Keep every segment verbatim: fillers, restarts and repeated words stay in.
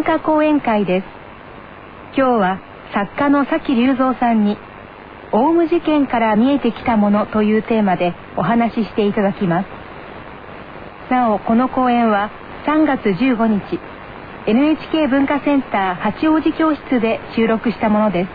化講演会です。今日は作家の崎隆三さんにオウム事件から見えてきたものというテーマでお話ししていただきます。なおこの講演はさんがつじゅうごにち エヌエイチケー 文化センター八王子教室で収録したものです。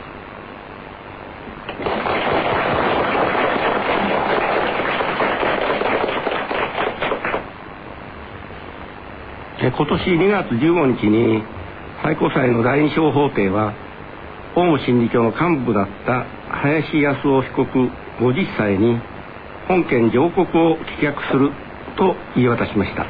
今年にがつじゅうごにちに最高裁の第二小法廷はオウム真理教の幹部だった林康夫被告ごじゅっさいに本件上告を棄却すると言い渡しました。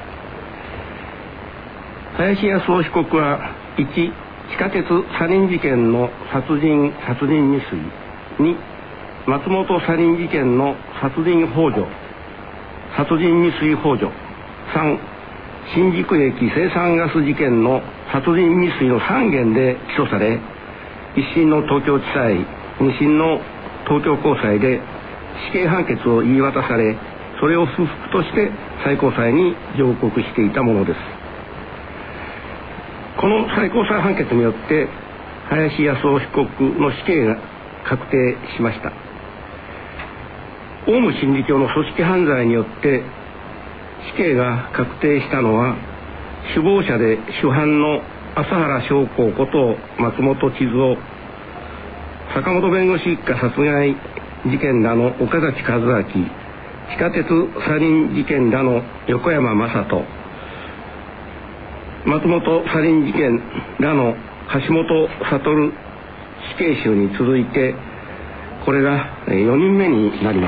林康夫被告はいち地下鉄サリン事件の殺人殺人未遂、に松本サリン事件の殺人幇助殺人未遂幇助、さん新宿駅青酸ガス事件の殺人未遂のさんげんで起訴され、一審の東京地裁、二審の東京高裁で死刑判決を言い渡され、それを不服として最高裁に上告していたものです。この最高裁判決によって林康夫被告の死刑が確定しました。オウム真理教の組織犯罪によって死刑が確定したのは、首謀者で主犯の麻原彰晃こと松本智津夫、坂本弁護士一家殺害事件らの岡崎和明、地下鉄サリン事件らの横山雅人、松本サリン事件らの橋本悟死刑囚に続いて、これがよにんめになります。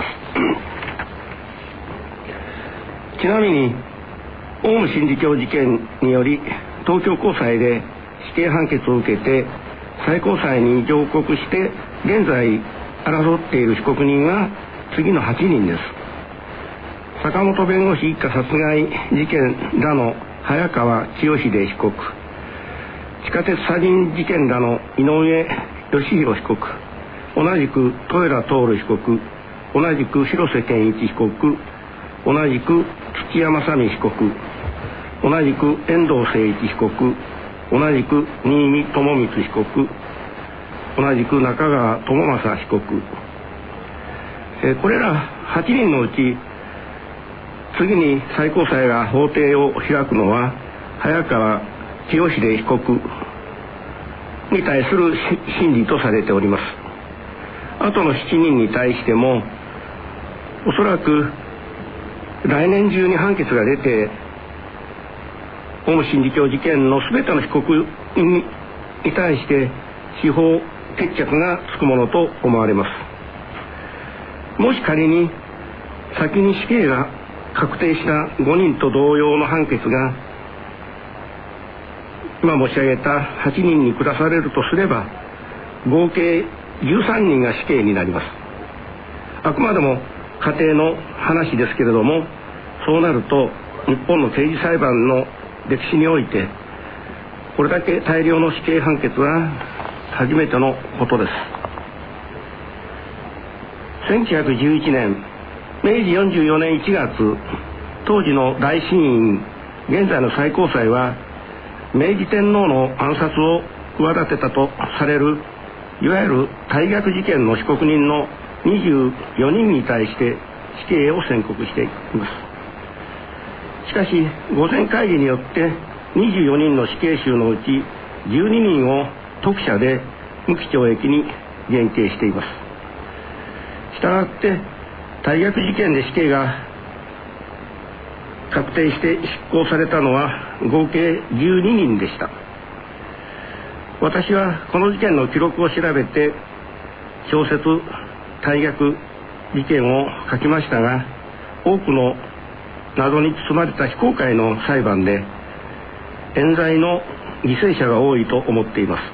ちなみにオウム真理教事件により東京高裁で死刑判決を受けて最高裁に上告して現在争っている被告人は次のはちにんです。坂本弁護士一家殺害事件らの早川清秀被告、地下鉄サリン事件らの井上義弘被告、同じく豊田徹被告、同じく広瀬健一被告、同じく土屋正美被告、同じく遠藤誠一被告、同じく新見智光被告、同じく中川智正被告、えこれらはちにんのうち次に最高裁が法廷を開くのは早川清秀被告に対する審理とされております。あとのしちにんに対してもおそらく来年中に判決が出てオウム真理教事件のすべての被告に対して司法決着がつくものと思われます。もし仮に先に死刑が確定したごにんと同様の判決が今申し上げたはちにんに下されるとすれば、合計じゅうさんにんが死刑になります。あくまでも家庭の話ですけれども、そうなると日本の刑事裁判の歴史においてこれだけ大量の死刑判決は初めてのことです。せんきゅうひゃくじゅういちねんめいじよんじゅうよねんいちがつ、当時の大審院、現在の最高裁は明治天皇の暗殺を企てたとされるいわゆる大逆事件の被告人のにじゅうよにんに対して死刑を宣告しています。しかし御前会議によってにじゅうよにんの死刑囚のうちじゅうににんを特赦で無期懲役に減刑しています。したがって大逆事件で死刑が確定して執行されたのは合計じゅうににんでした。私はこの事件の記録を調べて小説大逆事件を書きましたが、多くの謎に包まれた非公開の裁判で冤罪の犠牲者が多いと思っています。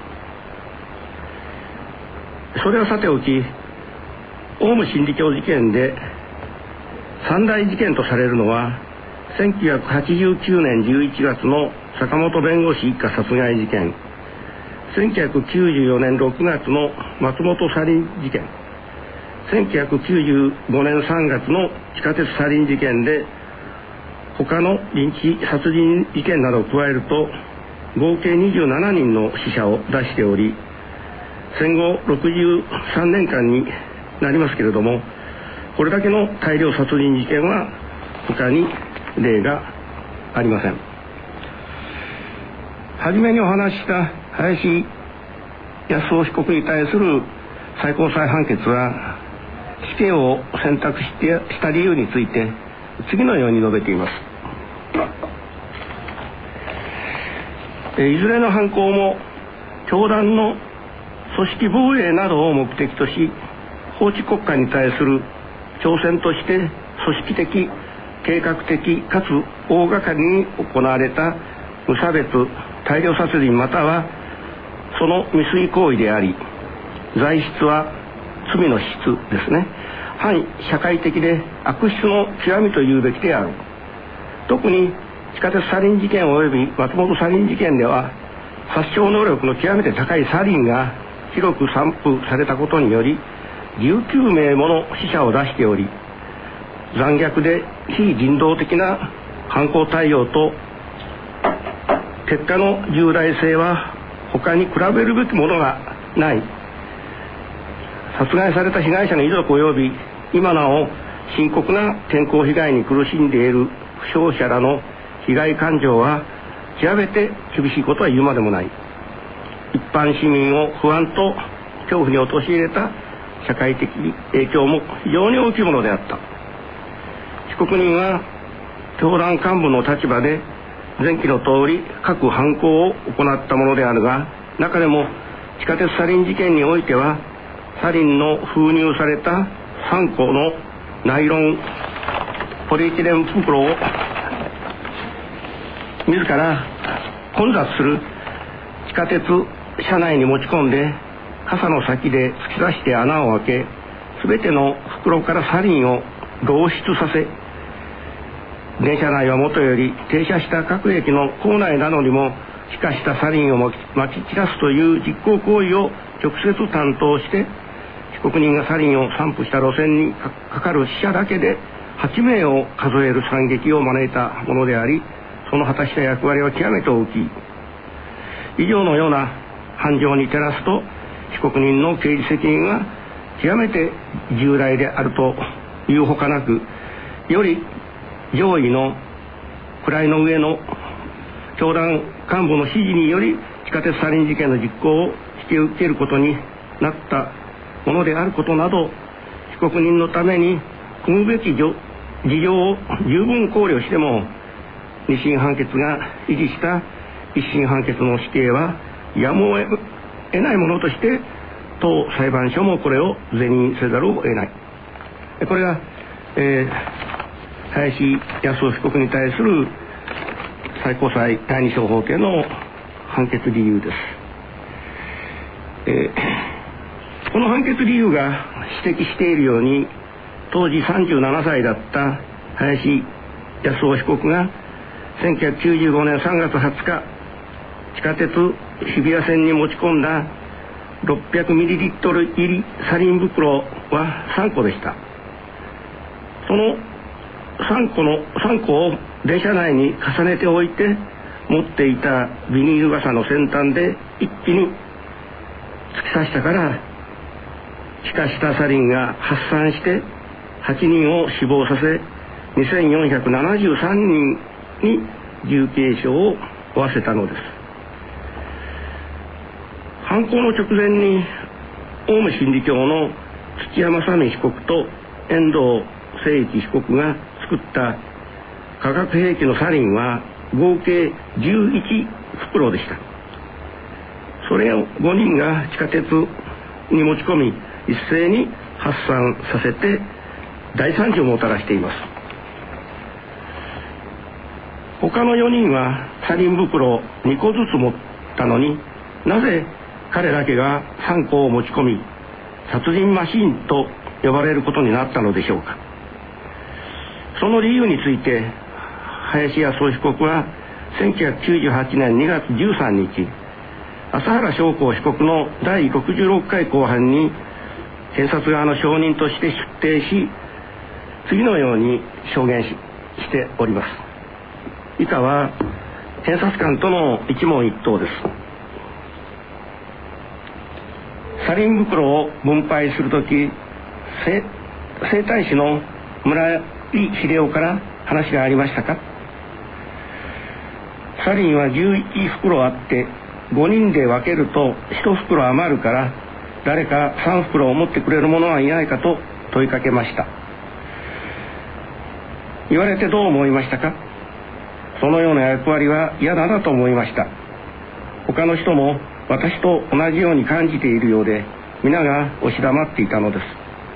それはさておき、オウム真理教事件で三大事件とされるのはせんきゅうひゃくはちじゅうきゅうねんじゅういちがつの坂本弁護士一家殺害事件、せんきゅうひゃくきゅうじゅうよねんろくがつの松本サリン事件、せんきゅうひゃくきゅうじゅうごねんさんがつの地下鉄サリン事件で他のリンチ殺人事件などを加えると合計にじゅうななにんの死者を出しており、戦後ろくじゅうさんねんかんになりますけれども、これだけの大量殺人事件は他に例がありません。はじめにお話しした林康雄被告に対する最高裁判決は、死刑を選択してした理由について次のように述べています。いずれの犯行も教団の組織防衛などを目的とし、法治国家に対する挑戦として組織的、計画的かつ大掛かりに行われた無差別大量殺人またはその未遂行為であり、罪質は罪の質ですね、反社会的で悪質の極みというべきである。特に地下鉄サリン事件及び松本サリン事件では、殺傷能力の極めて高いサリンが広く散布されたことによりじゅうきゅうめいもの死者を出しており、残虐で非人道的な犯行対応と結果の重大性は他に比べるべきものがない。殺害された被害者の遺族及び今なお深刻な健康被害に苦しんでいる負傷者らの被害感情は極めて厳しいことは言うまでもない。一般市民を不安と恐怖に陥れた社会的影響も非常に大きいものであった。被告人は教団幹部の立場で前記の通り各犯行を行ったものであるが、中でも地下鉄サリン事件においてはサリンの封入されたさんこのナイロンポリエチレン袋を自ら混雑する地下鉄車内に持ち込んで、傘の先で突き出して穴を開け、すべての袋からサリンを漏出させ、電車内はもとより停車した各駅の構内などにも気化したサリンをまき散らすという実行行為を直接担当して、被告人がサリンを散布した路線にかかる死者だけではちめいを数える惨劇を招いたものであり、その果たした役割は極めて大きい。以上のような犯情に照らすと、被告人の刑事責任は極めて重大であるというほかなく、より上位の位の上の教団幹部の指示により地下鉄サリン事件の実行を引き受けることになったものであることなど、被告人のために組むべき事情を十分考慮しても、二審判決が維持した一審判決の死刑はやむを得ないものとして、当裁判所もこれを是認せざるを得ない。これが、えー、林康雄被告に対する最高裁第二小法廷の判決理由です。えー、この判決理由が指摘しているように、当時さんじゅうななさいだった林康雄被告がせんきゅうひゃくきゅうじゅうごねんさんがつはつか、地下鉄日比谷線に持ち込んだろっぴゃくミリリットル入りサリン袋はさんこでした。そのさんこのさんこを電車内に重ねておいて、持っていたビニール傘の先端で一気に突き刺したから、気化したサリンが発散してはちにんを死亡させ、にせんよんひゃくななじゅうさんにんに重軽傷を負わせたのです。犯行の直前にオウム真理教の土屋正美被告と遠藤誠一被告が作った化学兵器のサリンは合計じゅういちふくろでした。それをごにんが地下鉄に持ち込み、一斉に発散させて大惨事をもたらしています。他のよにんはサリン袋をにこずつ持ったのに、なぜ彼だけがさんこを持ち込み、殺人マシーンと呼ばれることになったのでしょうか。その理由について林康雄被告はせんきゅうひゃくきゅうじゅうはちねんにがつじゅうさんにち、麻原彰晃被告のだいろくじゅうろっかい公判に検察側の証人として出廷し、次のように証言 し, しております。以下は検察官との一問一答です。サリン袋を分配するとき、整体師の村井秀夫から話がありましたか？サリンはじゅういちふくろあってごにんで分けるといちふくろ余るから誰かさんふくろを持ってくれる者はいないかと問いかけました。言われてどう思いましたか？そのような役割は嫌だなと思いました。他の人も私と同じように感じているようで皆が押し黙っていたのです。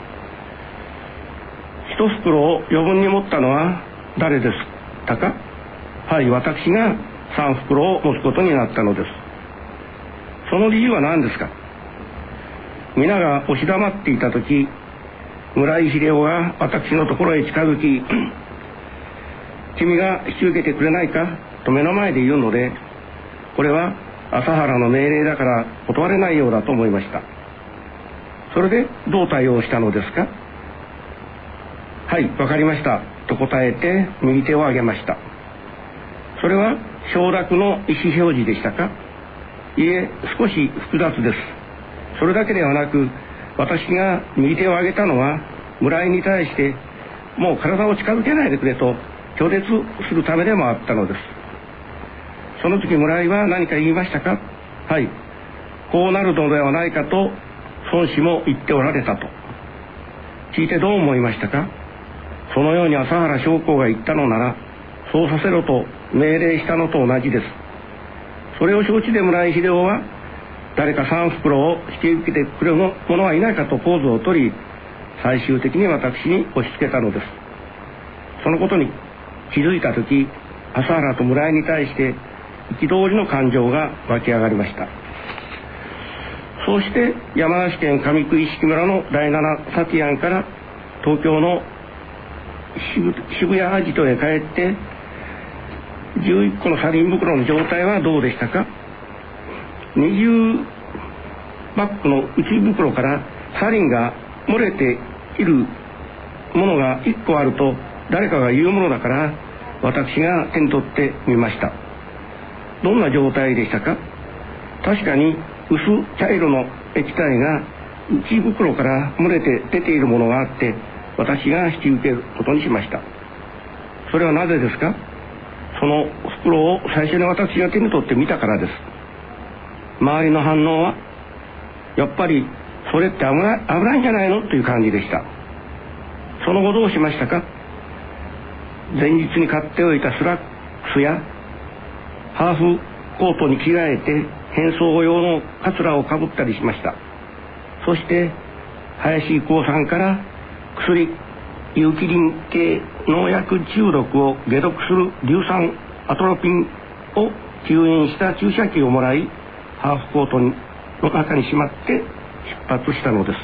一袋を余分に持ったのは誰ですか？はい、私が三袋を持つことになったのです。その理由は何ですか？皆が押し黙っていたとき、村井秀夫が私のところへ近づき、君が引き受けてくれないかと目の前で言うので、これは朝原の命令だから断れないようだと思いました。それでどう対応したのですか？はい、わかりましたと答えて右手を上げました。それは承諾の意思表示でしたか？いえ、少し複雑です。それだけではなく、私が右手を上げたのは村井に対してもう体を近づけないでくれと拒絶するためでもあったのです。その時村井は何か言いましたか？はい、こうなるのではないかと孫子も言っておられたと。聞いてどう思いましたか？そのように朝原将校が言ったのならそうさせろと命令したのと同じです。それを承知で村井秀夫は誰か三袋を引き受けてくれる者はいないかとポーズを取り、最終的に私に押し付けたのです。そのことに気づいた時、朝原と村井に対して憤りの感情が湧き上がりました。そうして山梨県上久井敷村のだいななサティアンから東京の渋谷アジトへ帰ってじゅういっこのサリン袋の状態はどうでしたか？にじゅうバッグの内袋からサリンが漏れているものがいっこあると誰かが言うものだから私が手に取ってみました。どんな状態でしたか？確かに薄茶色の液体が内袋から漏れて出ているものがあって私が引き受けることにしました。それはなぜですか？その袋を最初に私が手に取ってみたからです。周りの反応はやっぱりそれって危ない、危ないんじゃないのという感じでした。その後どうしましたか？前日に買っておいたスラックスやハーフコートに着替えて変装用のカツラをかぶったりしました。そして林幸さんから薬有機リン系農薬中毒を解毒する硫酸アトロピンを吸引した注射器をもらいハーフコートの中にしまって出発したのです。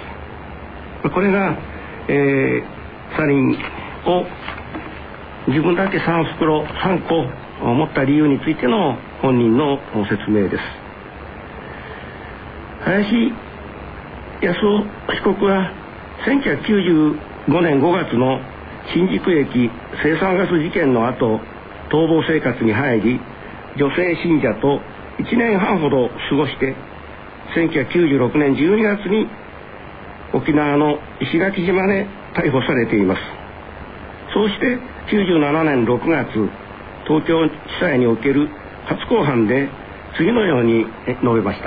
これが、えー、サリンを自分だけさん袋さんこ持った理由についての本人の説明です。林康夫被告はせんきゅうひゃくきゅうじゅうごねんごがつの新宿駅青酸ガス事件の後逃亡生活に入り女性信者といちねんはんほど過ごしてせんきゅうひゃくきゅうじゅうろくねんじゅうにがつに沖縄の石垣島で逮捕されています。そうしてきゅうじゅうななねんろくがつ東京地裁における初公判で次のように述べました。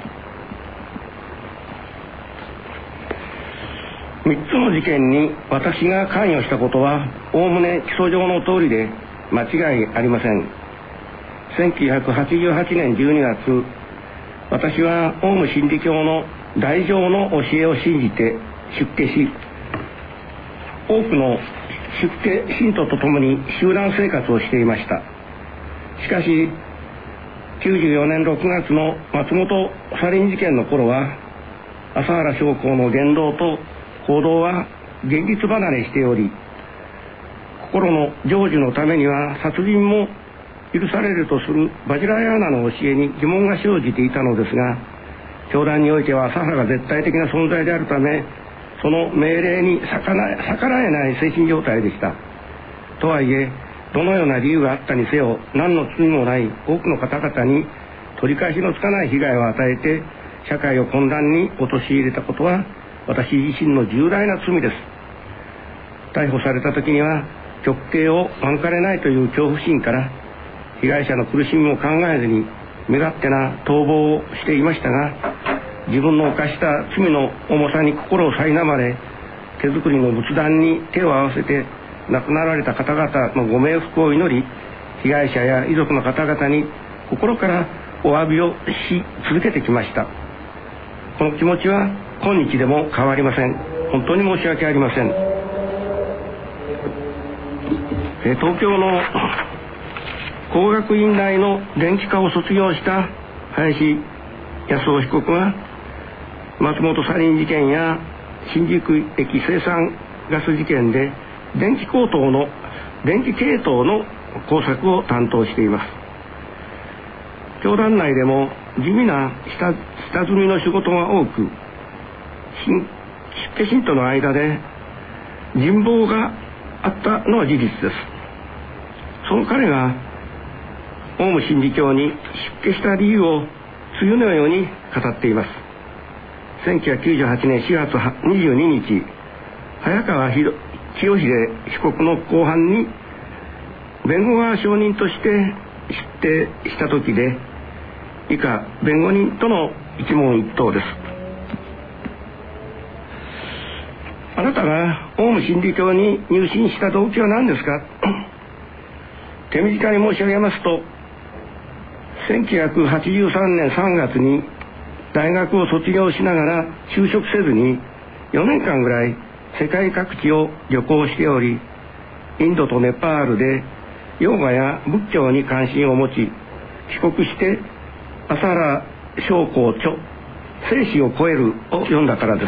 みっつの事件に私が関与したことはおおむね起訴状の通りで間違いありません。せんきゅうひゃくはちじゅうはちねんじゅうにがつ、私はオウム真理教の大乗の教えを信じて出家し、多くの出家信徒と共に集団生活をしていました。しかしきゅうじゅうよねんろくがつの松本サリン事件の頃は朝原将校の言動と行動は現実離れしており、心の成就のためには殺人も許されるとするバジラヤーナの教えに疑問が生じていたのですが、教団においては朝原が絶対的な存在であるためその命令に逆らえない精神状態でした。とはいえどのような理由があったにせよ、何の罪もない多くの方々に取り返しのつかない被害を与えて社会を混乱に陥れたことは私自身の重大な罪です。逮捕された時には極刑を免れないという恐怖心から被害者の苦しみも考えずに身勝手な逃亡をしていましたが、自分の犯した罪の重さに心を苛まれ、手作りの仏壇に手を合わせて亡くなられた方々のご冥福を祈り、被害者や遺族の方々に心からお詫びをし続けてきました。この気持ちは今日でも変わりません。本当に申し訳ありません。え東京の工学院大の電気科を卒業した林康夫被告が松本サリン事件や新宿駅生産ガス事件で電気系統の電気系統の工作を担当しています。教団内でも地味な下下積みの仕事が多く、出家信徒の間で人望があったのは事実です。その彼がオウム真理教に出家した理由を次のように語っています。せんきゅうひゃくきゅうじゅうはちねんしがつにじゅうににち、早川清秀被告の公判に弁護側証人として出廷した時で、以下弁護人との一問一答です。あなたがオウム真理教に入信した動機は何ですか？手短に申し上げますと、せんきゅうひゃくはちじゅうさんねんさんがつに大学を卒業しながら就職せずによねんかんぐらい世界各地を旅行しており、インドとネパールでヨガや仏教に関心を持ち、帰国してアサラ将校著生死を超えるを読んだからです。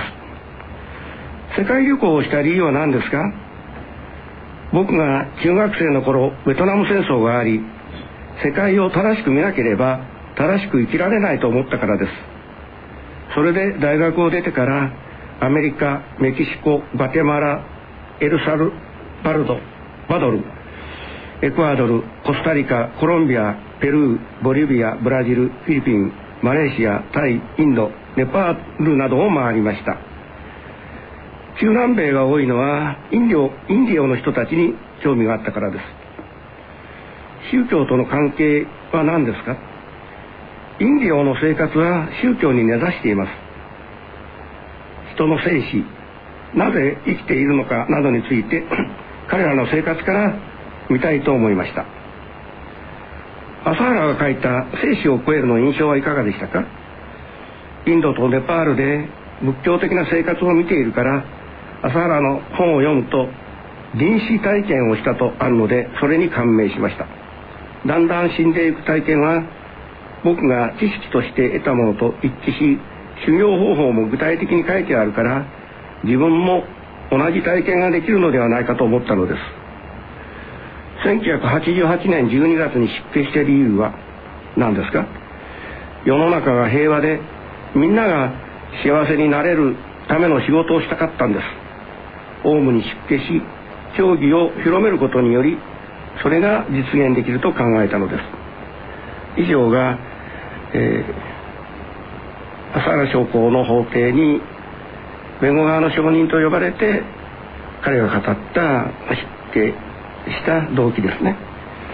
世界旅行をした理由は何ですか？僕が中学生の頃ベトナム戦争があり、世界を正しく見なければ正しく生きられないと思ったからです。それで大学を出てからアメリカ、メキシコ、グアテマラ、エルサルバルド、バドル、エクアドル、コスタリカ、コロンビア、ペルー、ボリビア、ブラジル、フィリピン、マレーシア、タイ、インド、ネパールなどを回りました。中南米が多いのはインディオ、インディオの人たちに興味があったからです。宗教との関係は何ですか？インディオの生活は宗教に根ざしています。人の生死、なぜ生きているのかなどについて彼らの生活から見たいと思いました。朝原が書いた生死を超えるの印象はいかがでしたか？インドとネパールで仏教的な生活を見ているから、朝原の本を読むと臨死体験をしたとあるので、それに感銘しました。だんだん死んでいく体験は僕が知識として得たものと一致し、修行方法も具体的に書いてあるから、自分も同じ体験ができるのではないかと思ったのです。せんきゅうひゃくはちじゅうはちねんじゅうにがつに出家した理由は何ですか？世の中が平和でみんなが幸せになれるための仕事をしたかったんです。オウムに出家し、教義を広めることにより、それが実現できると考えたのです。以上が、えー、朝原将校の法廷に弁護側の証人と呼ばれて彼が語った出家した動機ですね。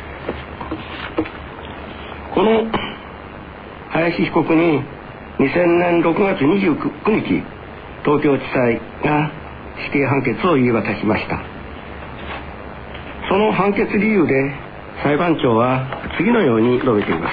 この林被告ににせんねんろくがつにじゅうくにち、東京地裁が死刑判決を言い渡しました。その判決理由で裁判長は次のように述べています。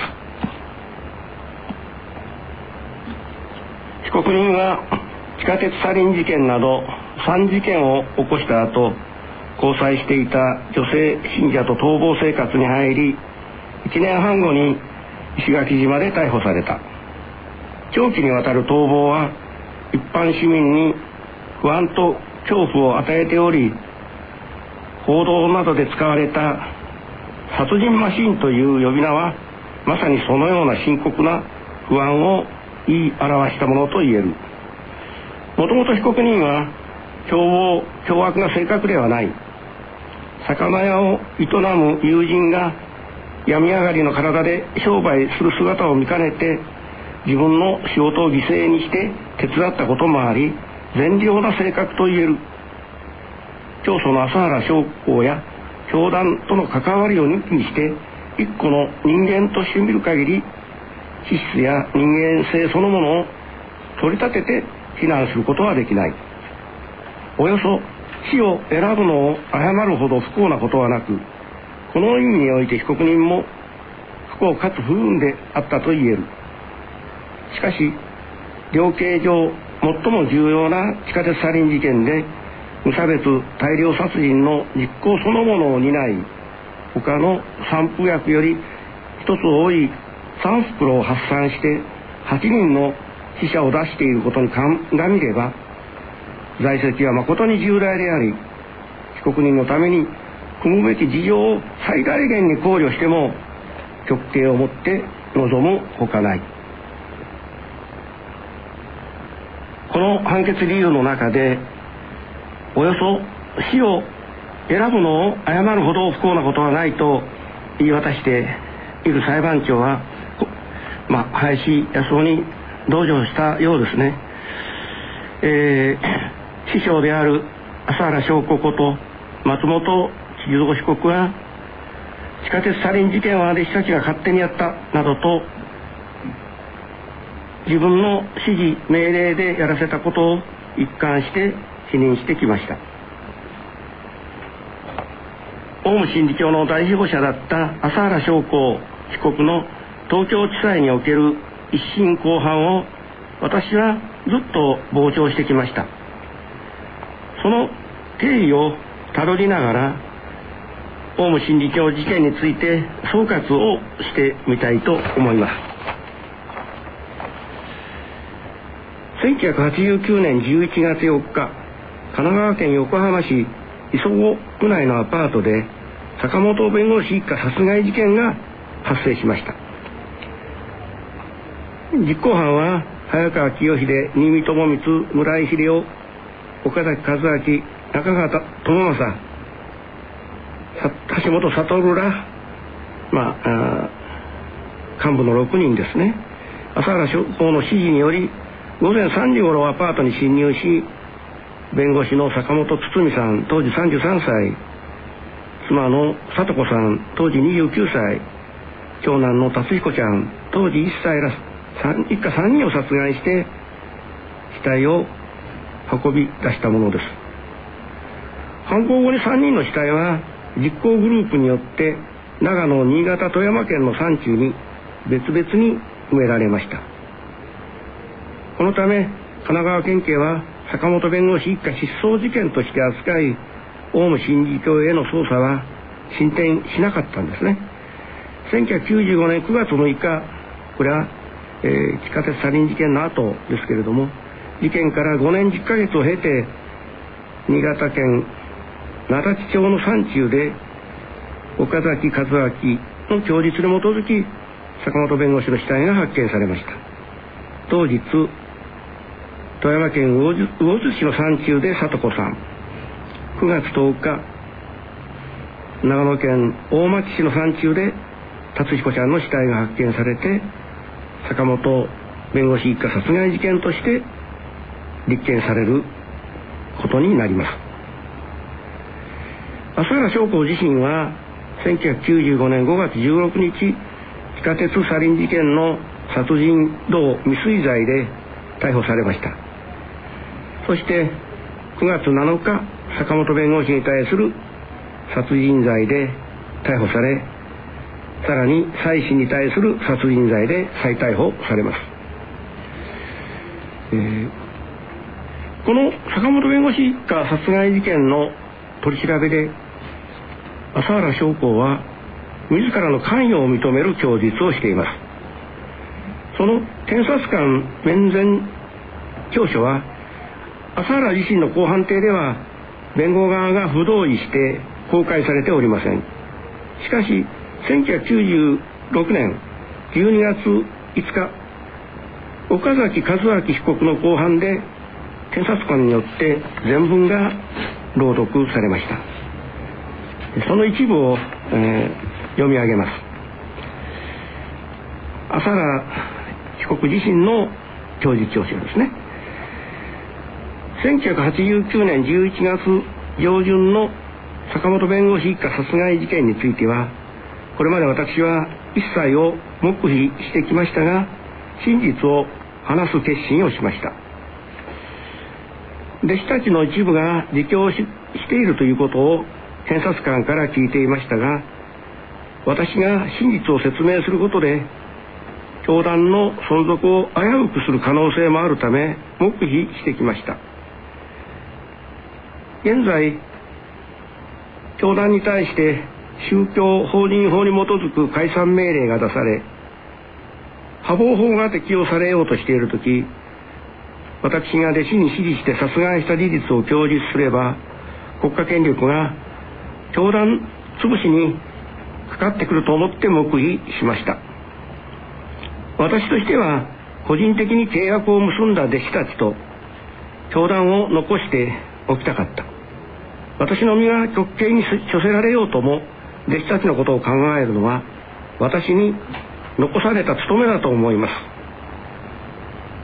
被告人は地下鉄サリン事件などさんじけんを起こした後、交際していた女性信者と逃亡生活に入り、いちねんはんごに石垣島で逮捕された。長期にわたる逃亡は一般市民に不安と恐怖を与えており、報道などで使われた殺人マシーンという呼び名はまさにそのような深刻な不安を言い表したものと言える。もともと被告人は凶暴凶悪な性格ではない。 魚屋を営む友人が病み上がりの体で商売する姿を見かねて、自分の仕事を犠牲にして手伝ったこともあり、善良な性格といえる。長祖の朝原将校や教団との関わりを抜きにして一個の人間として見る限り、資質や人間性そのものを取り立てて非難することはできない。およそ死を選ぶのを誤るほど不幸なことはなく、この意味において被告人も不幸かつ不運であったと言える。しかし量刑上最も重要な地下鉄サリン事件で、無差別大量殺人の実行そのものを担い、他の散布薬より一つ多いさん袋を発散してはちにんの死者を出していることに鑑みれば、罪責は誠に重大であり、被告人のために汲むべき事情を最大限に考慮しても極刑をもって望むほかない。この判決理由の中で、およそ死を選ぶのを誤るほど不幸なことはないと言い渡している裁判長は、まあ、林康夫に同情したようですね。えー、師匠である朝原将子こと松本千鶴子被告は、地下鉄サリン事件は弟子たちが勝手にやったなどと自分の指示命令でやらせたことを一貫して否認してきました。オウム真理教の代表者だった朝原将子被告の東京地裁における一審公判を私はずっと傍聴してきました。その経緯をたどりながら、オウム真理教事件について総括をしてみたいと思います。せんきゅうひゃくはちじゅうきゅうねんじゅういちがつよっか、神奈川県横浜市磯子区内のアパートで坂本弁護士一家殺害事件が発生しました。実行犯は早川清秀、新見智光、村井秀夫、岡崎和明、中川智正、橋本悟ら、まあ、あ幹部のろくにんですね。朝原将校の指示により午前さんじ頃アパートに侵入し、弁護士の坂本堤さん当時さんじゅうさんさい、妻の聡子さん当時にじゅうきゅうさい、長男の達彦ちゃん当時いっさいら一家さんにんを殺害して死体を運び出したものです。犯行後にさんにんの死体は実行グループによって長野、新潟、富山県の山中に別々に埋められました。このため神奈川県警は坂本弁護士一家失踪事件として扱い、オウム真理教への捜査は進展しなかったんですね。せんきゅうひゃくきゅうじゅうごねんくがつむいか、これは、えー、地下鉄サリン事件の後ですけれども、事件からごねんじゅっかげつを経て新潟県名立町の山中で岡崎和明の供述に基づき坂本弁護士の死体が発見されました。当日富山県魚津市の山中で聡子さん、くがつとおか長野県大町市の山中で達彦ちゃんの死体が発見されて、坂本弁護士一家殺害事件として立件されることになります。朝原将校自身はせんきゅうひゃくきゅうじゅうごねんごがつじゅうろくにち、地下鉄サリン事件の殺人同未遂罪で逮捕されました。そしてくがつなのか、坂本弁護士に対する殺人罪で逮捕され、さらに妻子に対する殺人罪で再逮捕されます。えー、この坂本弁護士一家殺害事件の取り調べで朝原将校は自らの関与を認める供述をしています。その検察官面前調書は朝原自身の公判廷では弁護側が不同意して公開されておりません。しかしせんきゅうひゃくきゅうじゅうろくねんじゅうにがついつか、岡崎和明被告の公判で検察官によって全文が朗読されました。 その一部を、えー、読み上げます。浅田被告自身の供述調書ですね。せんきゅうひゃくはちじゅうきゅうねんじゅういちがつ上旬の坂本弁護士一家殺害事件については、これまで私は一切を黙秘してきましたが、真実を話す決心をしました。弟子たちの一部が自供 し, しているということを検察官から聞いていましたが、私が真実を説明することで教団の存続を危うくする可能性もあるため黙秘してきました。現在教団に対して宗教法人法に基づく解散命令が出され、破防法が適用されようとしているとき、私が弟子に指示して殺害した事実を供述すれば、国家権力が教団潰しにかかってくると思って黙秘しました。私としては個人的に契約を結んだ弟子たちと教団を残しておきたかった。私の身が極刑に処せられようとも弟子たちのことを考えるのは私に残された務めだと思います。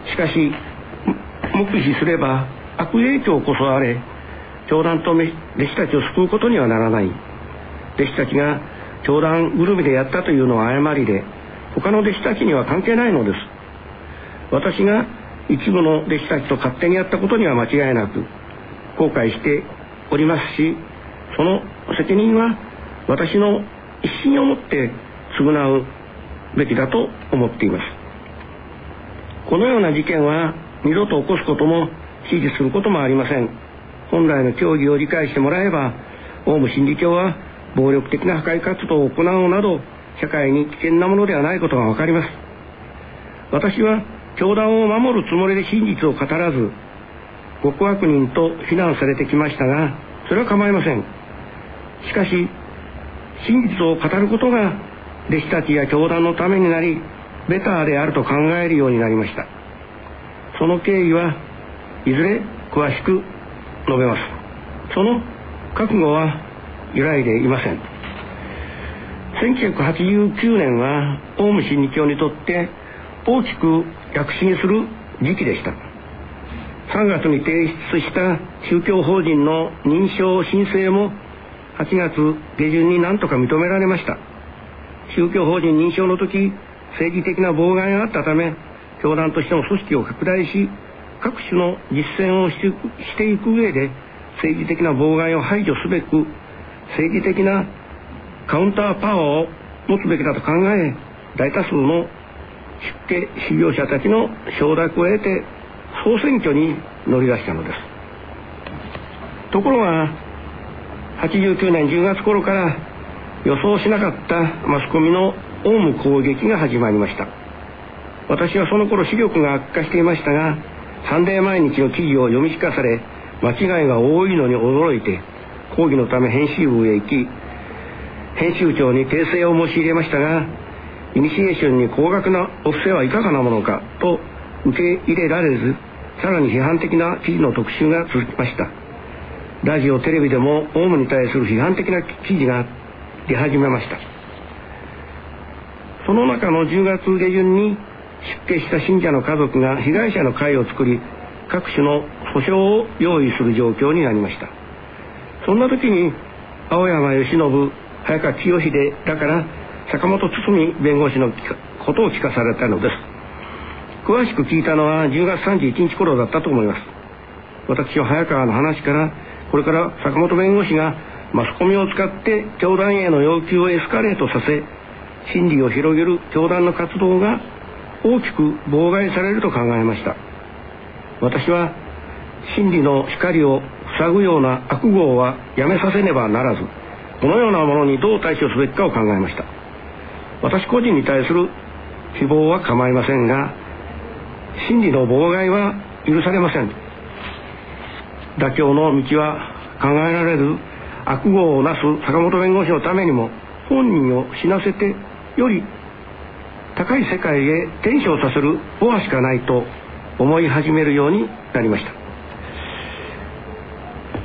しかし黙秘すれば悪影響こそあれ、教団と弟子たちを救うことにはならない。弟子たちが教団ぐるみでやったというのは誤りで、他の弟子たちには関係ないのです。私が一部の弟子たちと勝手にやったことには間違いなく後悔しておりますし、その責任は私の一心をもって償うべきだと思っています。このような事件は二度と起こすことも支持することもありません。本来の教義を理解してもらえば、オウム真理教は暴力的な破壊活動を行うなど社会に危険なものではないことがわかります。私は教団を守るつもりで真実を語らず極悪人と非難されてきましたが、それは構いません。しかし真実を語ることが弟子たちや教団のためになりベターであると考えるようになりました。その経緯はいずれ詳しく述べます。その覚悟は揺らいでいません。せんきゅうひゃくはちじゅうきゅうねんはオウム真理教にとって大きく躍進する時期でした。さんがつに提出した宗教法人の認証申請もはちがつ下旬に何とか認められました。宗教法人認証の時、政治的な妨害があったため、教団としての組織を拡大し、各種の実践をししていく上で政治的な妨害を排除すべく政治的なカウンターパワーを持つべきだと考え、大多数の出家修行者たちの承諾を得て総選挙に乗り出したのです。ところがはちじゅうきゅうねんじゅうがつ頃から予想しなかったマスコミのオウム攻撃が始まりました。私はその頃視力が悪化していましたが、サンデー毎日の記事を読み聞かされ、間違いが多いのに驚いて抗議のため編集部へ行き、編集長に訂正を申し入れましたが、イニシエーションに高額なお布施はいかがなものかと受け入れられず、さらに批判的な記事の特集が続きました。ラジオテレビでもオウムに対する批判的な記事が出始めました。その中のじゅうがつ下旬に出家した信者の家族が被害者の会を作り、各種の訴訟を用意する状況になりました。そんな時に青山由伸、早川清秀だから坂本堤弁護士のことを聞かされたのです。詳しく聞いたのはじゅうがつさんじゅういちにち頃だったと思います。私は早川の話から、これから坂本弁護士がマスコミを使って教団への要求をエスカレートさせ、真理を広げる教団の活動が大きく妨害されると考えました。私は真理の光を塞ぐような悪号はやめさせねばならず、このようなものにどう対処すべきかを考えました。私個人に対する誹謗は構いませんが、真理の妨害は許されません。妥協の道は考えられず、悪号をなす坂本弁護士のためにも本人を死なせてより高い世界へ転生させる方法しかないと思い始めるようになりました。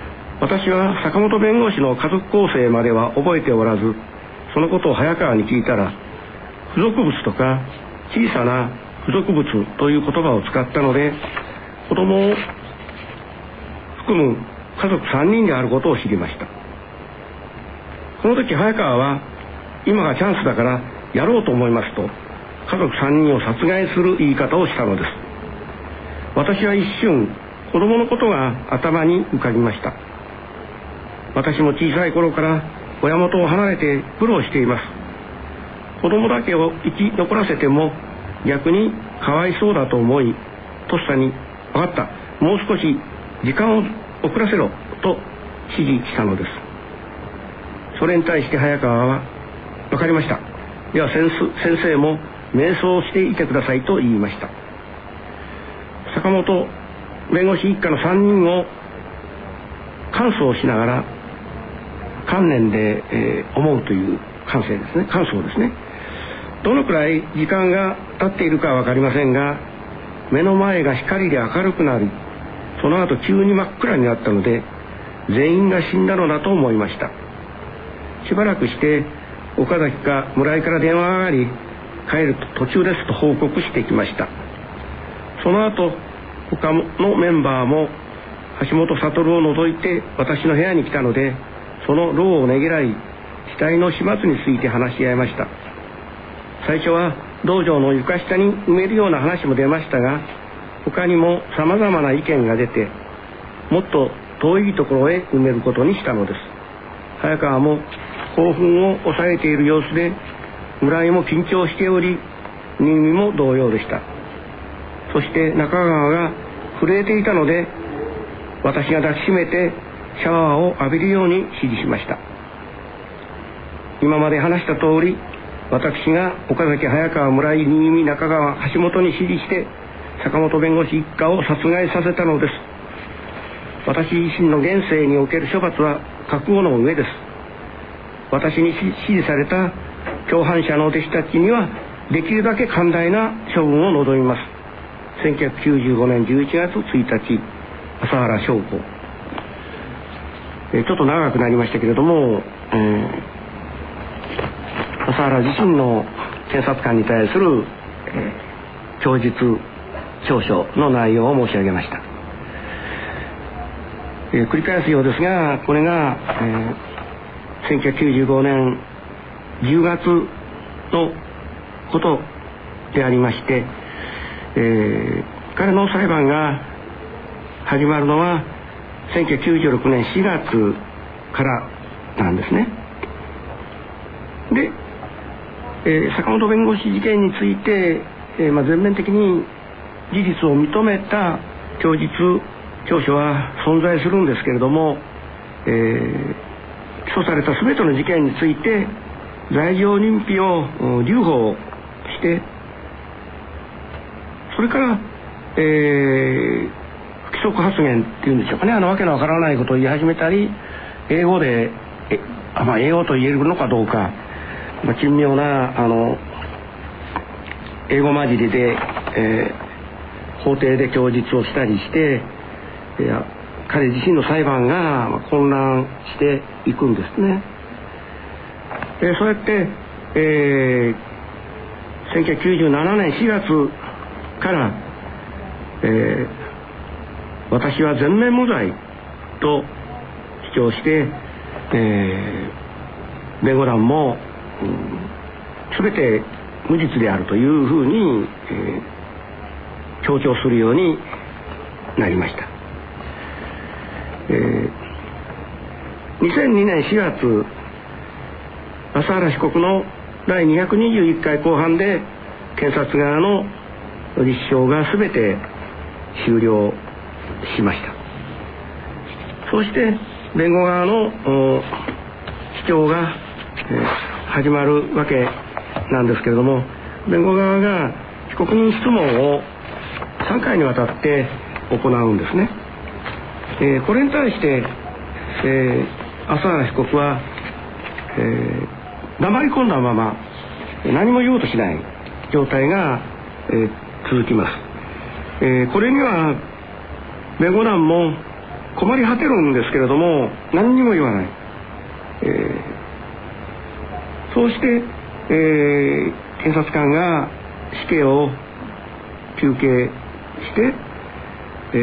私は坂本弁護士の家族構成までは覚えておらず、そのことを早川に聞いたら、付属物とか小さな付属物という言葉を使ったので、子供を含む家族さんにんであることを知りました。この時早川は、今がチャンスだからやろうと思いますと、家族さんにんを殺害する言い方をしたのです。私は一瞬子供のことが頭に浮かびました。私も小さい頃から親元を離れて苦労しています。子供だけを生き残らせても逆にかわいそうだと思い、とっさに分かった、もう少し時間を遅らせろと指示したのです。それに対して早川は、分かりました、では先生も瞑想していてくださいと言いました。坂本弁護士一家のさんにんを観想しながら観念で、えー、思うという感性ですね、観想ですね。どのくらい時間が経っているかは分かりませんが、目の前が光で明るくなり、その後急に真っ暗になったので、全員が死んだのだと思いました。しばらくして岡崎か村井から電話があり、帰る途中ですと報告してきました。その後他のメンバーも橋本悟を除いて私の部屋に来たので、その労をねぎらい、死体の始末について話し合いました。最初は道場の床下に埋めるような話も出ましたが、他にも様々な意見が出て、もっと遠いところへ埋めることにしたのです。早川も興奮を抑えている様子で、村井も緊張しており、新見も同様でした。そして中川が震えていたので、私が抱きしめてシャワーを浴びるように指示しました。今まで話した通り、私が岡崎、早川、村井、新見、中川、橋本に指示して坂本弁護士一家を殺害させたのです。私自身の現世における処罰は覚悟の上です。私に指示された共犯者の弟子たちにはできるだけ寛大な処分を望みます。せんきゅうひゃくきゅうじゅうごねんじゅういちがつついたち、朝原将子。えー、ちょっと長くなりましたけれども、えー、朝原自身の検察官に対する、えー、供述調書の内容を申し上げました。えー、繰り返すようですが、これが、えー、せんきゅうひゃくきゅうじゅうごねんじゅうがつのことでありまして、えー、彼の裁判が始まるのはせんきゅうひゃくきゅうじゅうろくねんしがつからなんですね。で、えー、坂本弁護士事件について、えーまあ、全面的に事実を認めた供述調書は存在するんですけれども、えー、起訴された全ての事件について罪状認否を留保して、それから、えー、不規則発言っていうんでしょうかね、あのわけのわからないことを言い始めたり、英語でえあ、まあ、英語と言えるのかどうか、まあ、珍妙なあの英語混じりで、えー、法廷で供述をしたりして、いや彼自身の裁判が混乱していくんですね。えー、そうやって、えー、せんきゅうひゃくきゅうじゅうななねんしがつから、えー、私は全面無罪と主張して、えー、弁護団も、うん、全て無実であるというふうに、えー、強調するようになりました。えー、にせんにねんしがつ、朝原被告のだいにひゃくにじゅういっかい公判で検察側の立証が全て終了しました。そして弁護側の主張が、えー、始まるわけなんですけれども、弁護側が被告人質問をさんかいにわたって行うんですね。えー、これに対して、えー、朝原被告は、えー、黙り込んだまま何も言おうとしない状態が、えー、続きます。えー、これには弁護団も困り果てるんですけれども何にも言わない、えー、そうして、えー、検察官が死刑を求刑して、え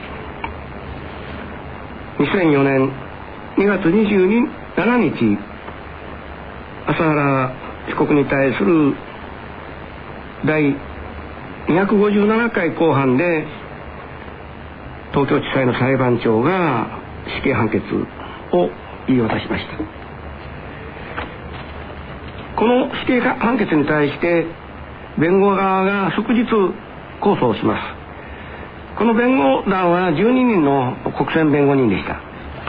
ー、にせんよねんにがつにじゅうしちにち麻原被告に対するだいにひゃくごじゅうななかい公判で東京地裁の裁判長が死刑判決を言い渡しました。この死刑判決に対して弁護側が即日控訴をします。この弁護団はじゅうににんの国選弁護人でした。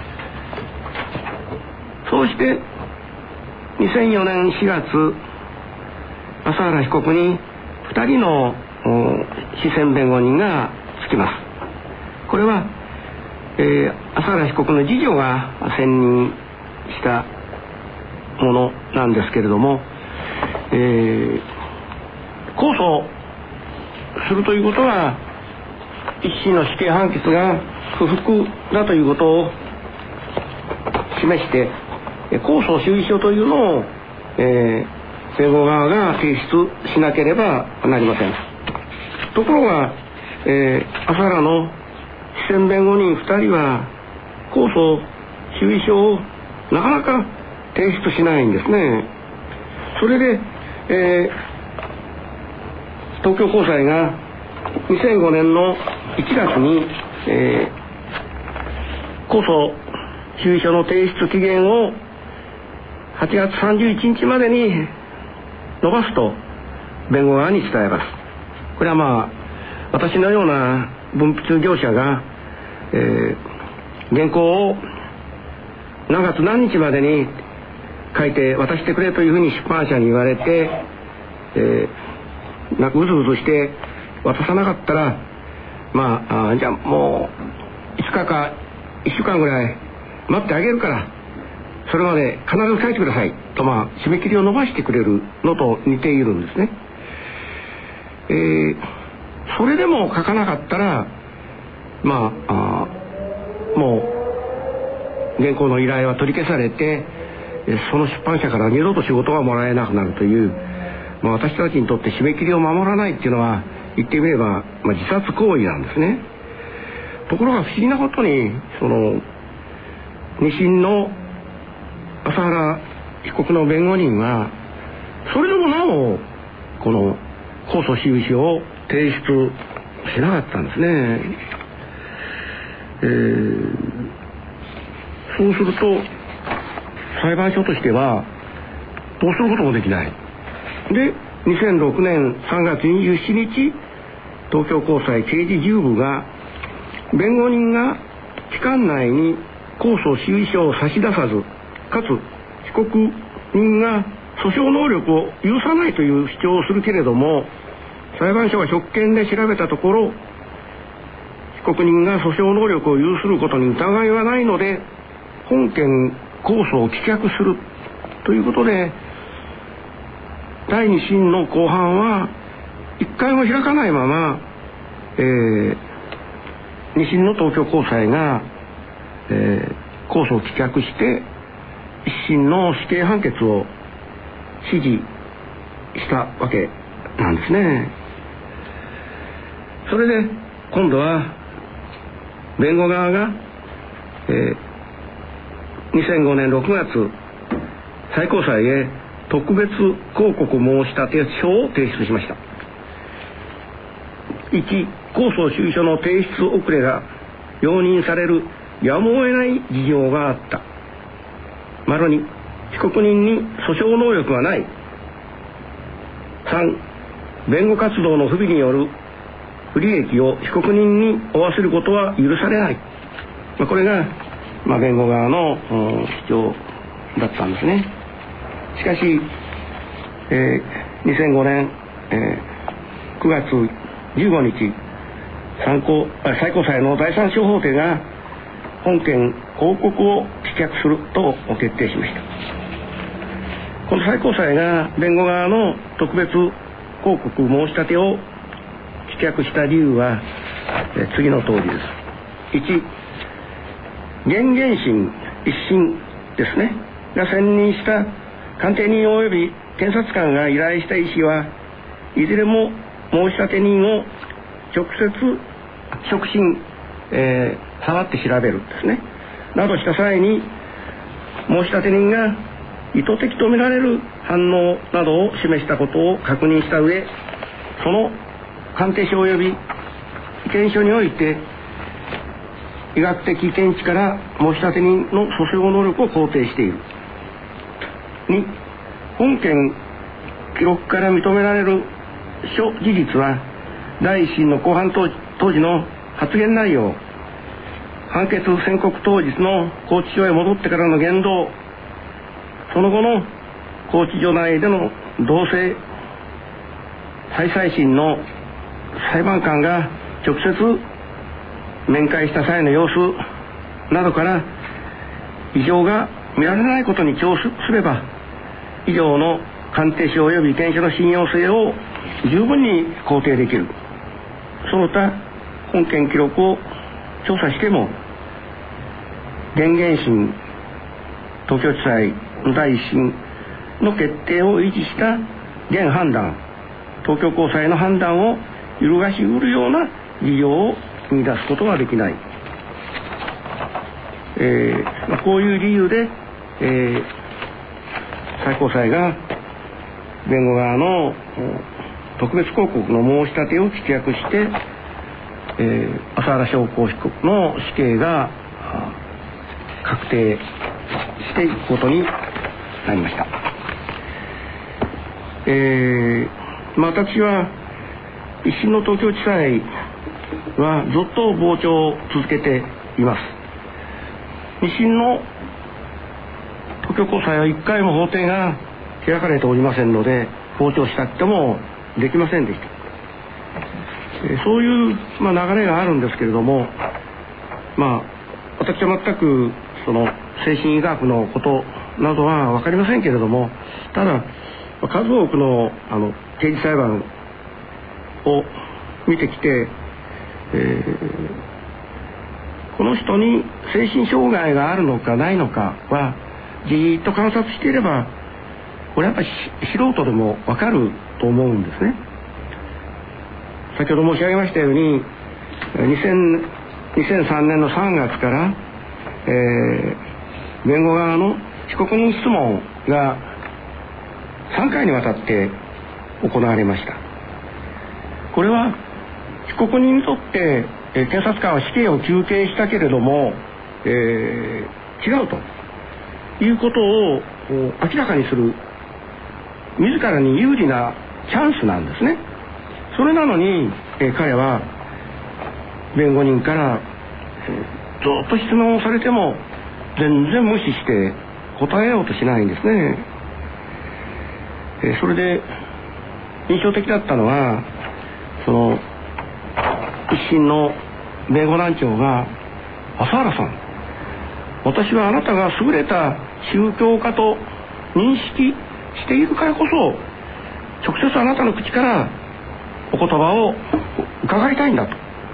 そうしてにせんよねんしがつ麻原被告にふたりの私選弁護人がつきます。これは、えー、麻原被告の次女が選任したものなんですけれども、えー、控訴するということは一審の死刑判決が不服だということを示して控訴主意書というのを、えー、弁護側が提出しなければなりません。ところが、えー、麻原の私選弁護人ふたりは控訴主意書をなかなか提出しないんですね。それで、えー、東京高裁がにせんごねんのいちがつに、えー、控訴主意書の提出期限をはちがつさんじゅういちにちまでに延ばすと弁護側に伝えます。これはまあ私のような文筆業者が、えー、原稿を何月何日までに書いて渡してくれというふうに出版社に言われて、えー、なんかうずうずして渡さなかったらまあ、あじゃあもういつかかいっしゅうかんぐらい待ってあげるからそれまで必ず書いてくださいと、まあ締め切りを延ばしてくれるのと似ているんですね。えー、それでも書かなかったらまあ、あもう原稿の依頼は取り消されてその出版社から二度と仕事がもらえなくなるという、まあ、私たちにとって締め切りを守らないっていうのは言ってみれば、まあ、自殺行為なんですね。ところが不思議なことにその二審の麻原被告の弁護人はそれでもなおこの控訴主意書を提出しなかったんですね。えー、そうすると裁判所としてはどうすることもできない。でにせんろくねんさんがつにじゅうしちにち東京高裁刑事事部が弁護人が期間内に控訴主意書を差し出さずかつ被告人が訴訟能力を有さないという主張をするけれども裁判所が職権で調べたところ被告人が訴訟能力を有することに疑いはないので本件控訴を棄却するということでだいに審の公判はいっかいも開かないまま、えー、に審の東京高裁が、えー、控訴を棄却していっ審の死刑判決を支持したわけなんですね。それで今度は弁護側が、えー、にせんごねんろくがつ最高裁へ特別抗告申し立て書を提出しました。いち控訴主意書の提出遅れが容認されるやむを得ない事情があった。丸に被告人に訴訟能力はない。さん弁護活動の不備による不利益を被告人に負わせることは許されない。まあ、これが、まあ、弁護側の主張だったんですね。しかし、えー、にせんごねん、えー、くがつじゅうごにち参考最高裁のだいさん小法廷が本件抗告を棄却すると決定しました。この最高裁が弁護側の特別抗告申し立てを棄却した理由は、えー、次の通りです。いち現原審一審ですねが選任した鑑定人及び検察官が依頼した医師はいずれも申立人を直接触診、えー、触って調べるですねなどした際に申立人が意図的とみられる反応などを示したことを確認した上その鑑定書及び意見書において医学的見地から申立人の訴訟能力を肯定している。に本件記録から認められる諸事実は第一審の公判当 時, 当時の発言内容判決宣告当日の拘置所へ戻ってからの言動その後の拘置所内での同性再裁審の裁判官が直接面会した際の様子などから異常が見られないことに調すれば以上の鑑定書及び意見書の信用性を十分に肯定できる。その他本件記録を調査しても現原審東京地裁の第一審の決定を維持した現判断東京高裁の判断を揺るがしうるような事情を見出すことができない、えーまあ、こういう理由で、えー、最高裁が弁護側の特別抗告の申し立てを棄却して、えー、浅原彰晃被告の死刑が確定していくことになりました。えーまあ、私は一審の東京地裁はずっと傍聴を続けています。二審の東京高裁はいっかいも法廷が開かれておりませんので傍聴したくてもできませんでした。えー、そういう、まあ、流れがあるんですけれども、まあ私は全くその精神医学のことなどは分かりませんけれども、ただ数多くのあの刑事裁判を見てきて、えー、この人に精神障害があるのかないのかはじーっと観察していればこれやっぱり素人でも分かると思うんですね。先ほど申し上げましたようににせんさんねんのさんがつから、えー、弁護側の被告人質問がさんかいにわたって行われました。これは被告人にとって、えー、検察官は死刑を求刑したけれども、えー、違うということを明らかにする自らに有利なチャンスなんですね。それなのに、えー、彼は弁護人から、えー、ずっと質問をされても全然無視して答えようとしないんですね。えー、それで印象的だったのはその一審の弁護団長が浅原さん、私はあなたが優れた宗教家と認識しているからこそ直接あなたの口からお言葉を伺いたいんだと。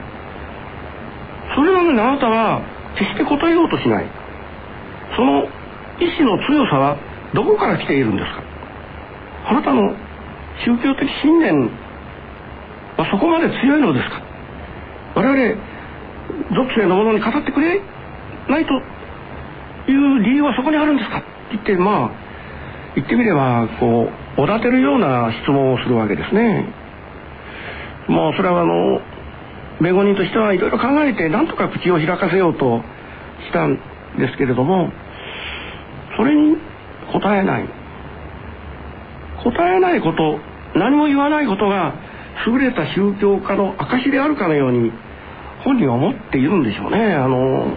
それなのにあなたは決して答えようとしない。その意志の強さはどこから来ているんですか。あなたの宗教的信念はそこまで強いのですか。我々属性のものに語ってくれないという理由はそこにあるんですかって言って、まあ言ってみればこうおだてるような質問をするわけですね。まあそれはあの弁護人としてはいろいろ考えて何とか口を開かせようとしたんですけれども、それに答えない答えないこと、何も言わないことが優れた宗教家の証であるかのように本人は思っているんでしょうね。あの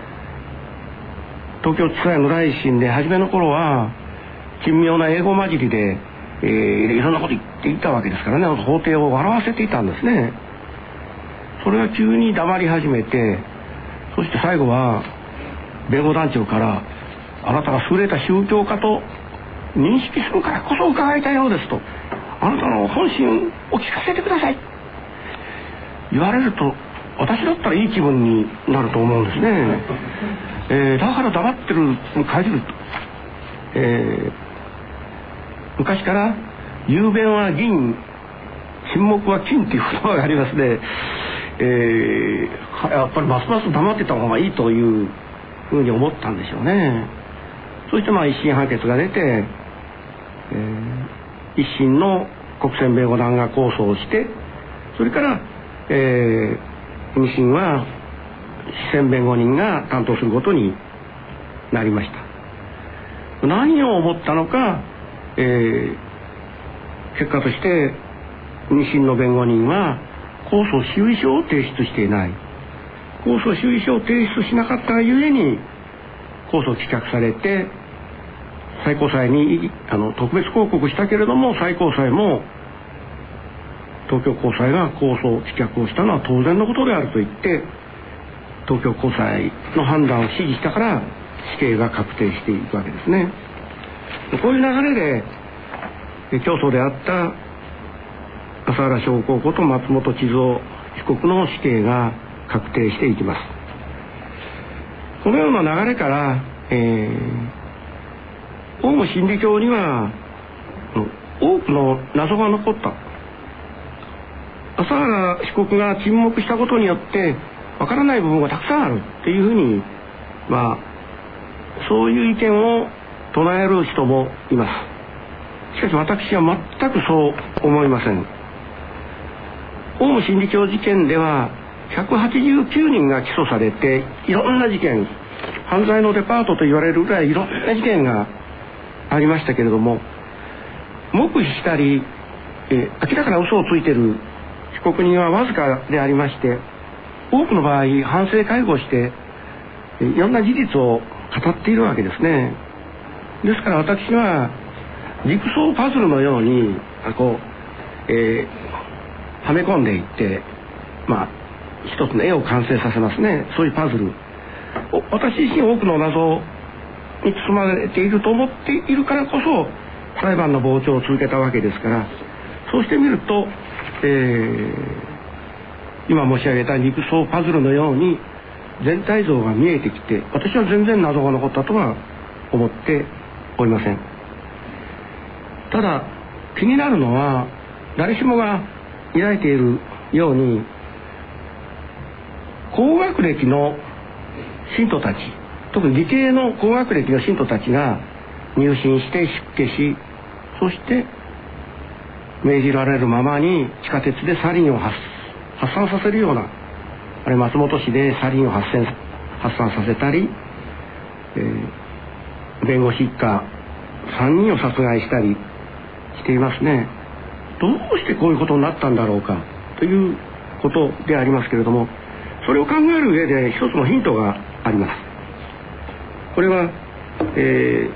東京地裁の第一審で初めの頃は珍妙な英語混じりで、えー、いろんなこと言っていたわけですからね、法廷を笑わせていたんですね。それが急に黙り始めて、そして最後は弁護団長からあなたが優れた宗教家と認識するからこそ伺いたいようですと、あなたの本心を聞かせてください言われると私だったらいい気分になると思うんですね。 えー、だから黙ってる帰ると、えー、昔から雄弁は銀、沈黙は金っていう言葉がありますね。えー、やっぱりますます黙ってた方がいいというふうに思ったんでしょうね。そしてまあ一審判決が出て、えー、一審の国選弁護団が控訴をして、それから、えー、二審は司選弁護人が担当することになりました。何を思ったのか、えー、結果として二審の弁護人は控訴修理書を提出していない。控訴修理書を提出しなかったがゆえに控訴棄却されて、最高裁にあの特別抗告したけれども、最高裁も東京高裁が控訴棄却をしたのは当然のことであると言って、東京高裁の判断を支持したから死刑が確定していくわけですね。こういう流れで教祖であった笠原将校こと松本千蔵被告の死刑が確定していきます。このような流れから、えー、オウム真理教には多くの謎が残った。笠原被告が沈黙したことによってわからない部分がたくさんあるっていうふうに、まあそういう意見を唱える人もいます。しかし私は全くそう思いません。オウム真理教事件ではひゃくはちじゅうきゅうにんが起訴されて、いろんな事件、犯罪のデパートと言われるぐらいいろんな事件がありましたけれども、黙秘したり、えー、明らかな嘘をついている被告人はわずかでありまして、多くの場合反省会合して、えー、いろんな事実を語っているわけですね。ですから私はジグソーパズルのようにこう、えー、はめ込んでいって、まあ一つの絵を完成させますね。そういうパズル、私自身多くの謎に包まれていると思っているからこそ裁判の傍聴を続けたわけですから、そうしてみると、えー、今申し上げたジグソーパズルのように全体像が見えてきて、私は全然謎が残ったとは思っておりません。ただ気になるのは、誰しもが抱いているように高学歴の信徒たち、特に理系の高学歴の信徒たちが入信して出家し、そして命じられるままに地下鉄でサリンを発散させるような、あれ松本市でサリンを発散発散させたり、えー、弁護士一家さんにんを殺害したりしていますね。どうしてこういうことになったんだろうかということでありますけれども、それを考える上で一つのヒントがあります。これは、え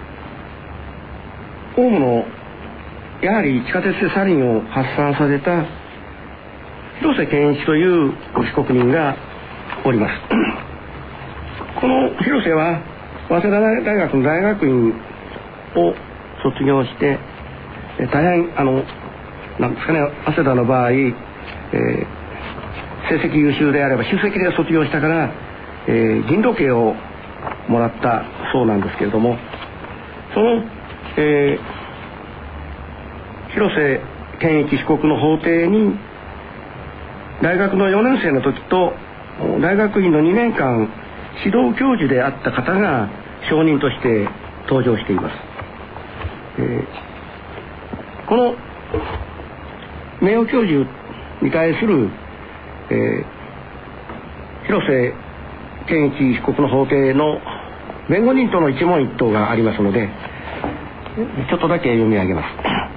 ー、オウムのやはり地下鉄でサリンを発散させた広瀬健一という被告人がおります。この広瀬は早稲田大学の大学院を卒業して、大変あのなんですかね、早稲田の場合、えー、成績優秀であれば首席で卒業したから、えー、銀時計をもらったそうなんですけれども、その、えー、広瀬健一被告の法廷に大学のよねん生の時と大学院のにねんかん指導教授であった方が証人として登場しています。えー、この名誉教授に対する、えー、広瀬健一被告の法廷の弁護人との一問一答がありますので、ちょっとだけ読み上げます。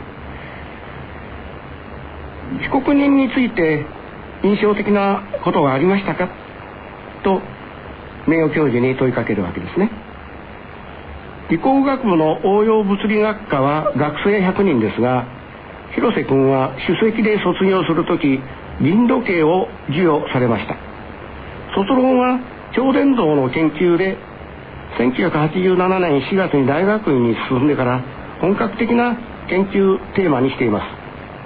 被告人について印象的なことがありましたかと名誉教授に問いかけるわけですね。理工学部の応用物理学科は学生ひゃくにんですが、広瀬君は首席で卒業するとき銀時計を授与されました。卒論は超伝導の研究でせんきゅうひゃくはちじゅうななねんしがつに大学院に進んでから本格的な研究テーマにしています。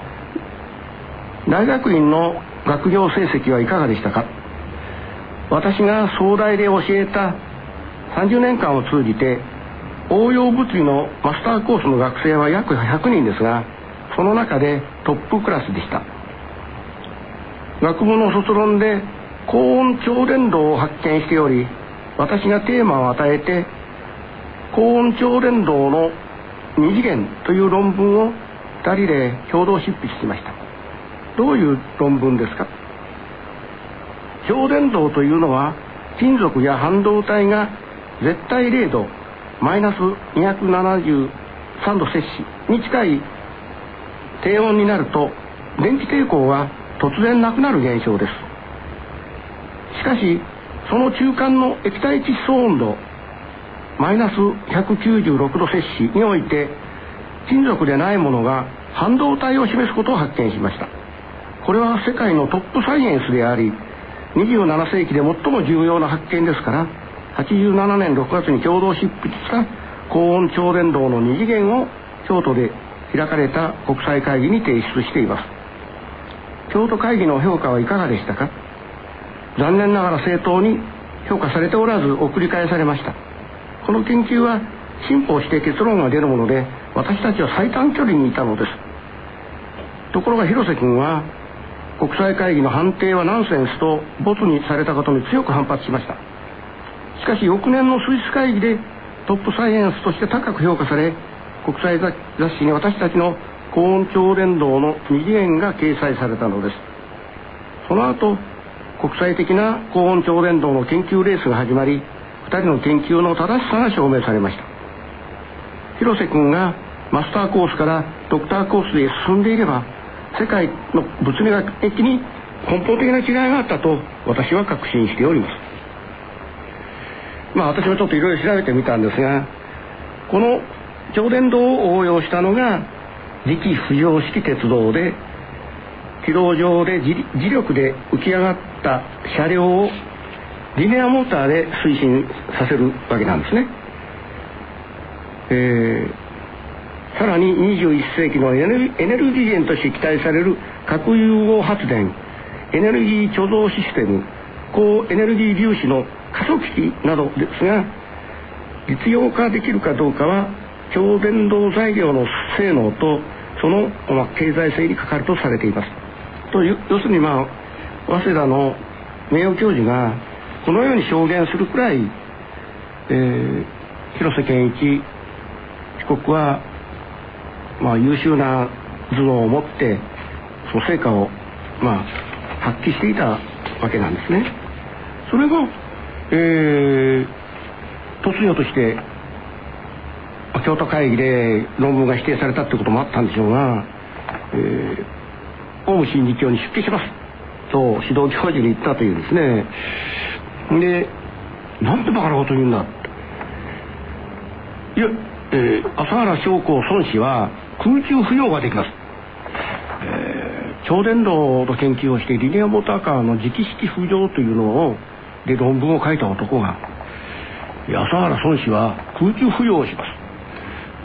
大学院の学業成績はいかがでしたか。私が総大で教えたさんじゅうねんかんを通じて応用物理のマスターコースの学生は約ひゃくにんですが、その中でトップクラスでした。学部の卒論で高温超伝導を発見しており、私がテーマを与えて高温超伝導の二次元という論文をふたりで共同執筆しました。どういう論文ですか？超伝導というのは金属や半導体が絶対れいどマイナスにひゃくななじゅうさんど摂氏に近い低温になると電気抵抗が突然なくなる現象です。しかしその中間の液体窒素温度マイナスひゃくきゅうじゅうろくど摂氏において金属でないものが半導体を示すことを発見しました。これは世界のトップサイエンスであり、にじゅうななせいきで最も重要な発見ですから、はちじゅうななねんろくがつに共同執筆した高温超伝導の二次元を京都で開かれた国際会議に提出しています。京都会議の評価はいかがでしたか？残念ながら正当に評価されておらず送り返されました。この研究は進歩して結論が出るもので、私たちは最短距離にいたのです。ところが広瀬君は国際会議の判定はナンセンスとボツにされたことに強く反発しました。しかし翌年のスイス会議でトップサイエンスとして高く評価され、国際雑誌に私たちの高温超伝導の二次元が掲載されたのです。その後国際的な高温超伝導の研究レースが始まり、ふたりの研究の正しさが証明されました。広瀬君がマスターコースからドクターコースへ進んでいれば、世界の物理学的に根本的な違いがあったと私は確信しております。まあ私もちょっといろいろ調べてみたんですが、この超伝導を応用したのが磁気浮上式鉄道で、軌道上で磁力で浮き上がった車両をリネアモーターで推進させるわけなんですね。えー、さらににじゅういっせいきのエネルギー源として期待される核融合発電、エネルギー貯蔵システム、高エネルギー粒子の加速器などですが、実用化できるかどうかは超伝導材料の性能とその、まあ、経済性にかかるとされています。と要するに、まあ、早稲田の名誉教授がこのように証言するくらい、えー、広瀬健一被告は、まあ、優秀な頭脳を持ってその成果を、まあ、発揮していたわけなんですね。それが、えー、突如として京都会議で論文が否定されたってこともあったんでしょうが、えーオウム真理教に出家しますと指導教授に言ったというですね。で、なんてバカなこと言うんだ。いや、えー、朝原将校孫子は空中浮揚ができます。えー、超伝導の研究をしてリニアモーターカーの磁気式浮上というのをで論文を書いた男が、朝原孫子は空中浮揚をします。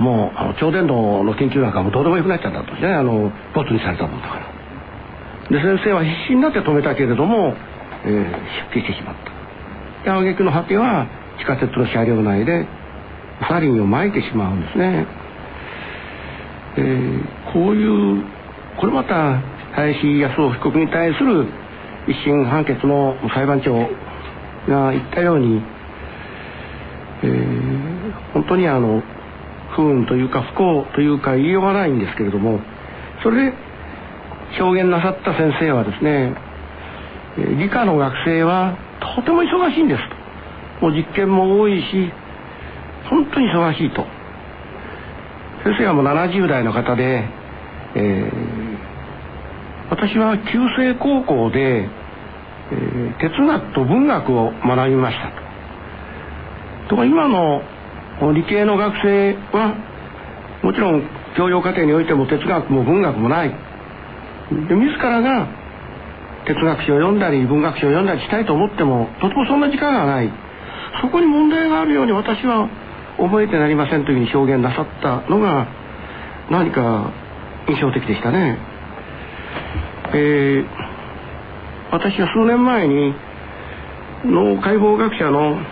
もうあの超伝導の研究なんかもどうでもよくなっちゃったんですね。あのボツにされたもんだから。で先生は必死になって止めたけれども、えー、出家してしまった。で挙句の果ては地下鉄の車両内でサリンを撒いてしまうんですね。えー、こういうこれまた林康夫被告に対する一審判決の裁判長が言ったように、えー、本当にあの不運というか不幸というか言いようがないんですけれども、それで証言なさった先生はですね、理科の学生はとても忙しいんですと。もう実験も多いし本当に忙しいと。先生はもうななじゅうだいの方で、えー、私は旧制高校で、えー、哲学と文学を学びましたと。とか今の理系の学生はもちろん教養課程においても哲学も文学もない。で自らが哲学書を読んだり文学書を読んだりしたいと思ってもとてもそんな時間がない。そこに問題があるように私は思えてなりませんというふうに証言なさったのが何か印象的でしたね。えー、私は数年前に脳解剖学者の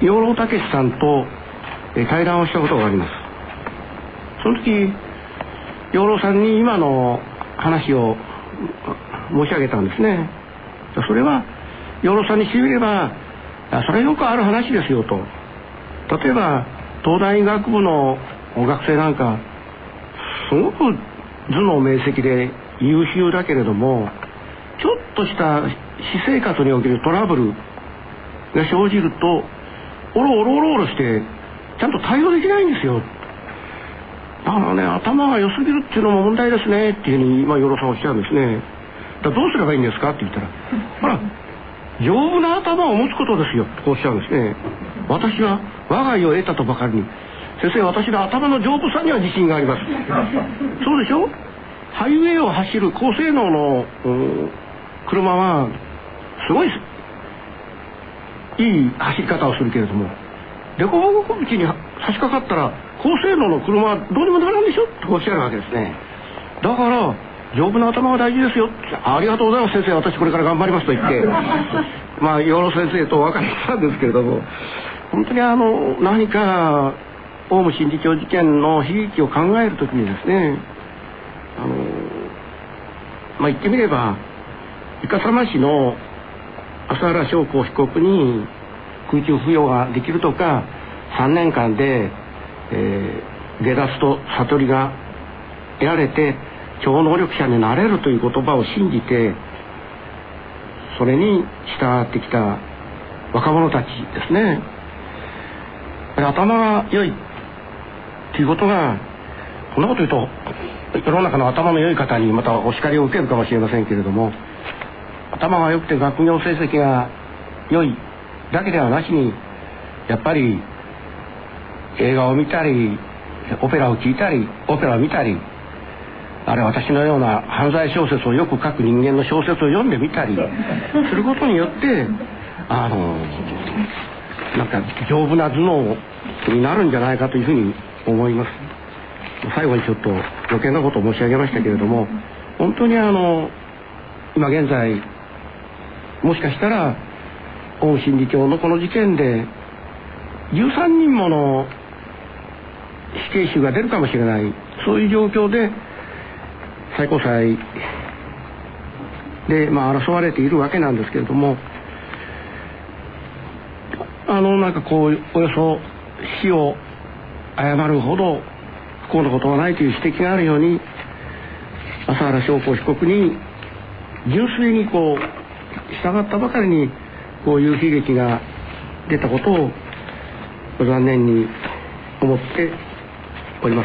養老孟司さんと、えー、対談をしたことがあります。その時養老さんに今の話を申し上げたんですね。それは養老さんにしてみればそれはよくある話ですよと。例えば東大医学部の学生なんかすごく頭脳明晰で優秀だけれども、ちょっとした私生活におけるトラブルが生じるとおろおろおろおろしてちゃんと対応できないんですよ。だからね、頭が良すぎるっていうのも問題ですねっていうふうに今養老さんおっしゃるんですね。だからどうすればいいんですかって言ったら、ほら丈夫な頭を持つことですよとおっしゃるんですね。私は我が家を得たとばかりに、先生私の頭の丈夫さには自信があります。そうでしょ。ハイウェイを走る高性能の、うん、車はすごいいい走り方をするけれども、凸凹道に差し掛かったら高性能の車はどうにもならんでしょとおっしゃるわけですね。だから丈夫な頭が大事ですよ。ありがとうございます先生、私これから頑張りますと言ってまあ養老先生とお別れしたんですけれども、本当にあの何かオウム真理教事件の悲劇を考えるときにですね、あのまあ言ってみればいかさま市の麻原彰晃被告に空中浮揚ができるとか、さんねんかんで、えー、下脱と悟りが得られて超能力者になれるという言葉を信じてそれに従ってきた若者たちですね。頭が良いということが、こんなこと言うと世の中の頭の良い方にまたお叱りを受けるかもしれませんけれども、頭が良くて学業成績が良いだけではなしに、やっぱり映画を見たりオペラを聴いたりオペラを見たり、あれ私のような犯罪小説をよく書く人間の小説を読んでみたりすることによってあのなんか丈夫な頭脳になるんじゃないかというふうに思います。最後にちょっと余計なことを申し上げましたけれども、本当にあの今現在もしかしたらオウム真理教のこの事件でじゅうさんにんもの死刑囚が出るかもしれない、そういう状況で最高裁で、まあ、争われているわけなんですけれども、あのなんかこうおよそ死を謝るほど不幸なことはないという指摘があるように、麻原彰晃被告に純粋にこう従ったばかりにこういう悲劇が出たことを残念に思っております。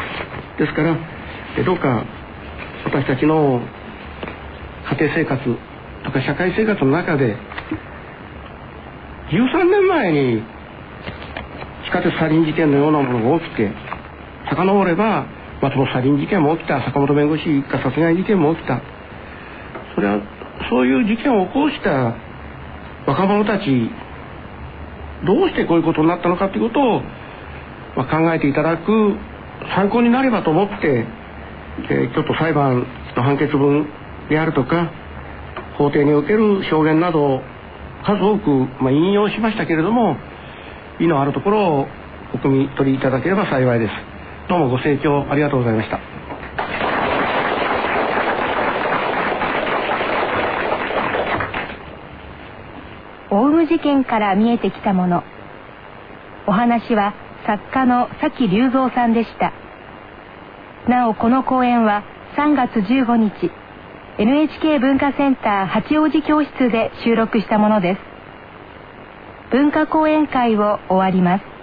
ですからどうか私たちの家庭生活とか社会生活の中でじゅうさんねんまえに地下鉄サリン事件のようなものが起きて、遡れば松本サリン事件も起きた、坂本弁護士一家殺害事件も起きた、それはそういう事件を起こした若者たちどうしてこういうことになったのかということを、まあ、考えていただく参考になればと思って、えー、ちょっと裁判の判決文であるとか法廷における証言などを数多く、まあ、引用しましたけれども、意のあるところをお汲み取りいただければ幸いです。どうもご清聴ありがとうございました。 オウム事件から見えてきたもの。お話は作家の崎隆三さんでした。なおこの講演はさんがつじゅうごにち エヌエイチケー 文化センター八王子教室で収録したものです。文化講演会を終わります。